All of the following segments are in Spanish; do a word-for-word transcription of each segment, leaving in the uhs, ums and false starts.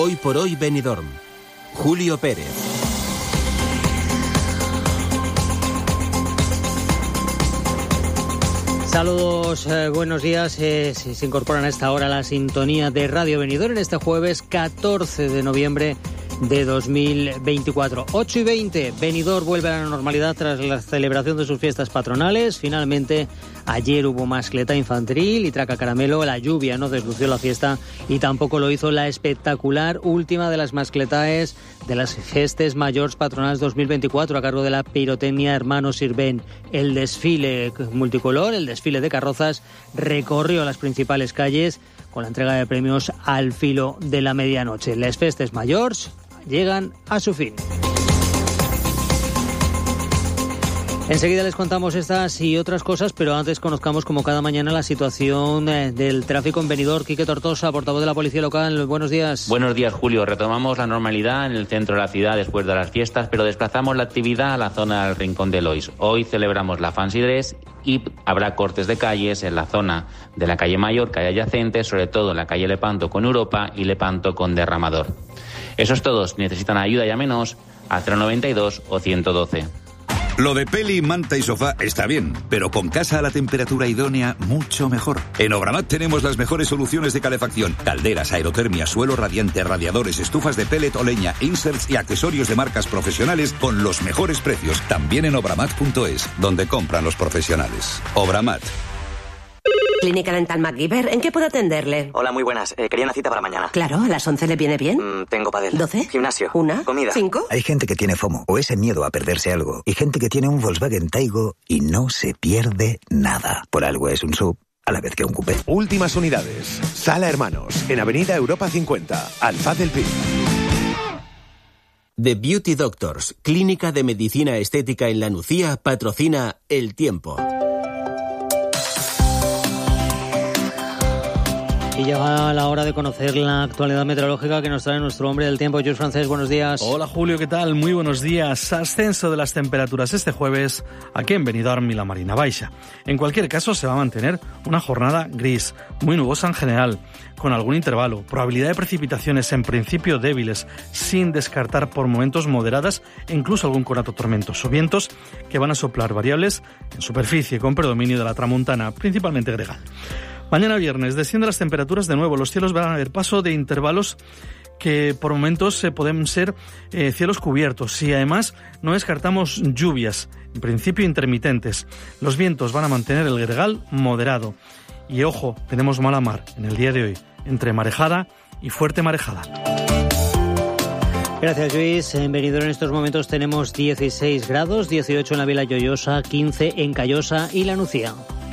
Hoy por hoy Benidorm. Julio Pérez. Saludos, eh, buenos días. Eh, si se incorporan a esta hora a la sintonía de Radio Benidorm en este jueves catorce de noviembre de dos mil veinticuatro. ocho y veinte, Benidorm vuelve a la normalidad tras la celebración de sus fiestas patronales. Finalmente, ayer hubo mascleta infantil y traca caramelo. La lluvia no deslució la fiesta y tampoco lo hizo la espectacular última de las mascletaes de las Festes Majors Patronals dos mil veinticuatro a cargo de la Pirotecnia Hermanos Sirven. El desfile multicolor, el desfile de carrozas, recorrió las principales calles con la entrega de premios al filo de la medianoche. Las Festes Majors llegan a su fin. Enseguida les contamos estas y otras cosas, pero antes conozcamos como cada mañana la situación eh, del tráfico en Benidorm. Quique Tortosa, portavoz de la Policía Local, buenos días. Buenos días, Julio. Retomamos la normalidad en el centro de la ciudad después de las fiestas, pero desplazamos la actividad a la zona del Rincón de Lois. Hoy celebramos la Fancy Dress y habrá cortes de calles en la zona de la calle Mayor, que hay adyacentes, sobre todo en la calle Lepanto con Europa y Lepanto con Derramador. Esos todos necesitan ayuda, llámenos a cero noventa y dos o ciento doce. Lo de peli, manta y sofá está bien, pero con casa a la temperatura idónea, mucho mejor. En Obramat tenemos las mejores soluciones de calefacción: calderas, aerotermia, suelo radiante, radiadores, estufas de pellet o leña, inserts y accesorios de marcas profesionales con los mejores precios. También en obramat punto es, donde compran los profesionales. Obramat. Clínica Dental MacGyver, ¿en qué puedo atenderle? Hola, muy buenas. Eh, quería una cita para mañana. Claro, ¿a las once le viene bien? Mm, tengo pádel. ¿doce? Gimnasio. ¿Una? Comida. ¿Cinco? Hay gente que tiene FOMO, o ese miedo a perderse algo, y gente que tiene un Volkswagen Taigo y no se pierde nada. Por algo es un sub, a la vez que un coupé. Últimas unidades. Sala Hermanos, en Avenida Europa cincuenta, Alfaz del Pi. The Beauty Doctors, clínica de medicina estética en La Nucía, patrocina El Tiempo. Y llega la hora de conocer la actualidad meteorológica que nos trae nuestro hombre del tiempo, Jules Francés. Buenos días. Hola Julio, ¿qué tal? Muy buenos días. Ascenso de las temperaturas este jueves aquí en Benidorm y la Marina Baixa. En cualquier caso, se va a mantener una jornada gris, muy nubosa en general, con algún intervalo, probabilidad de precipitaciones en principio débiles, sin descartar por momentos moderadas e incluso algún conato tormentoso. Vientos que van a soplar variables en superficie con predominio de la tramontana, principalmente gregal. Mañana viernes descienden las temperaturas de nuevo. Los cielos van a ver paso de intervalos que por momentos eh, pueden ser eh, cielos cubiertos y además no descartamos lluvias, en principio intermitentes. Los vientos van a mantener el gregal moderado. Y ojo, tenemos mala mar en el día de hoy, entre marejada y fuerte marejada. Gracias, Luis. En Benidorm en estos momentos tenemos dieciséis grados, dieciocho en la Vila Lloyosa, quince en Callosa y La Nucía.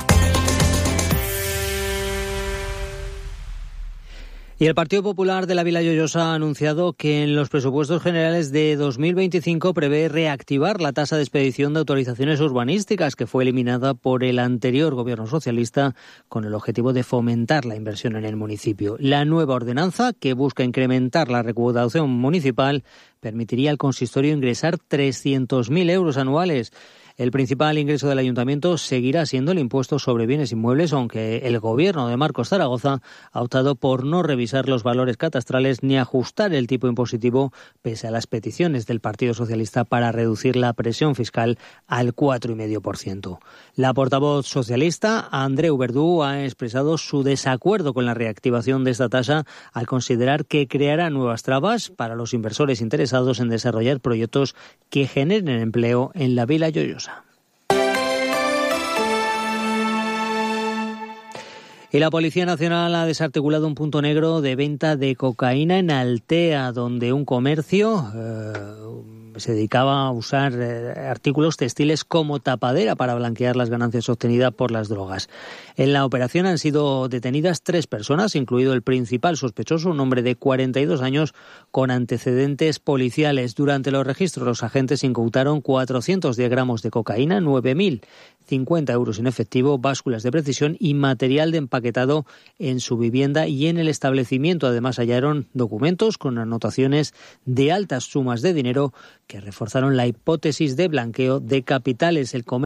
Y el Partido Popular de la Vila Lloyosa ha anunciado que en los presupuestos generales de dos mil veinticinco prevé reactivar la tasa de expedición de autorizaciones urbanísticas que fue eliminada por el anterior gobierno socialista con el objetivo de fomentar la inversión en el municipio. La nueva ordenanza, que busca incrementar la recaudación municipal, permitiría al consistorio ingresar trescientos mil euros anuales. El principal ingreso del ayuntamiento seguirá siendo el impuesto sobre bienes inmuebles, aunque el gobierno de Marcos Zaragoza ha optado por no revisar los valores catastrales ni ajustar el tipo impositivo, pese a las peticiones del Partido Socialista para reducir la presión fiscal al cuatro coma cinco por ciento. La portavoz socialista, Andreu Verdú, ha expresado su desacuerdo con la reactivación de esta tasa al considerar que creará nuevas trabas para los inversores interesados en desarrollar proyectos que generen empleo en la Vila Lloyosa. Y la Policía Nacional ha desarticulado un punto negro de venta de cocaína en Altea, donde un comercio eh, se dedicaba a usar eh, artículos textiles como tapadera para blanquear las ganancias obtenidas por las drogas. En la operación han sido detenidas tres personas, incluido el principal sospechoso, un hombre de cuarenta y dos años con antecedentes policiales. Durante los registros, los agentes incautaron cuatrocientos diez gramos de cocaína, nueve mil cincuenta euros en efectivo, básculas de precisión y material de empaquetado en su vivienda y en el establecimiento. Además, hallaron documentos con anotaciones de altas sumas de dinero que reforzaron la hipótesis de blanqueo de capitales. El